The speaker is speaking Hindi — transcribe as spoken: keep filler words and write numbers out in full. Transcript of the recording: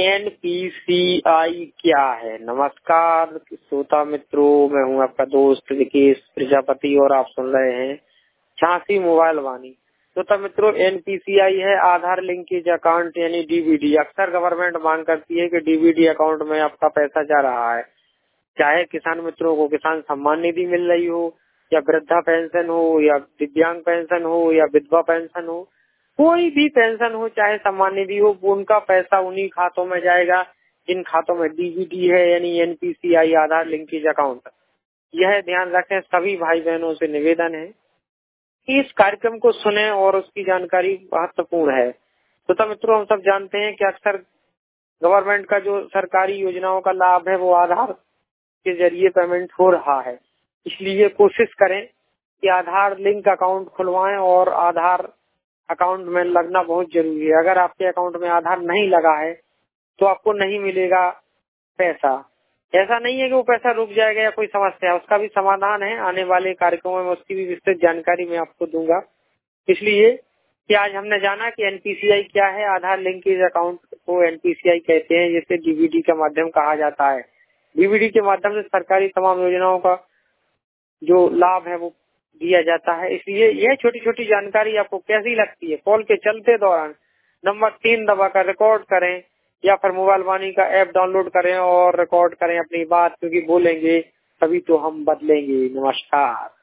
एन पी सी आई क्या है? नमस्कार श्रोता मित्रों, मैं हूं आपका दोस्त विकेश प्रजापति और आप सुन रहे हैं झांसी मोबाइल वाणी। श्रोता मित्रों, एन पी सी आई है आधार लिंकेज अकाउंट यानी डी बी डी। अक्सर गवर्नमेंट मांग करती है कि डी बी डी अकाउंट में आपका पैसा जा रहा है, चाहे किसान मित्रों को किसान सम्मान निधि मिल रही हो या वृद्धा पेंशन हो या दिव्यांग पेंशन हो या विधवा पेंशन हो, कोई भी पेंशन हो चाहे सम्मान निधि हो, उनका पैसा उन्हीं खातों में जाएगा जिन खातों में डी बी डी है यानी N P C I Aadhaar linkage account. यह ध्यान रखें, सभी भाई बहनों से निवेदन है कि इस कार्यक्रम को सुने और उसकी जानकारी महत्वपूर्ण है। तो मित्रों, हम सब जानते हैं कि अक्सर गवर्नमेंट का जो सरकारी योजनाओं का लाभ है वो आधार के जरिए पेमेंट हो रहा है, इसलिए कोशिश करें कि आधार लिंक अकाउंट खुलवाएं और आधार अकाउंट में लगना बहुत जरूरी है। अगर आपके अकाउंट में आधार नहीं लगा है तो आपको नहीं मिलेगा पैसा। ऐसा नहीं है कि वो पैसा रुक जाएगा या कोई समस्या है, उसका भी समाधान है। आने वाले कार्यक्रमों में उसकी भी विस्तृत जानकारी मैं आपको दूंगा। इसलिए कि आज हमने जाना कि एन पी सी आई क्या है। आधार लिंकेज अकाउंट को एन पी सी आई कहते हैं, जिसे डी बी डी के माध्यम कहा जाता है। डी बी डी के माध्यम से सरकारी तमाम योजनाओं का जो लाभ है वो दिया जाता है। इसलिए यह छोटी छोटी जानकारी आपको कैसी लगती है, कॉल के चलते दौरान नंबर तीन दबाकर रिकॉर्ड करें या फिर मोबाइल वाणी का ऐप डाउनलोड करें और रिकॉर्ड करें अपनी बात, क्योंकि बोलेंगे तभी तो हम बदलेंगे। नमस्कार।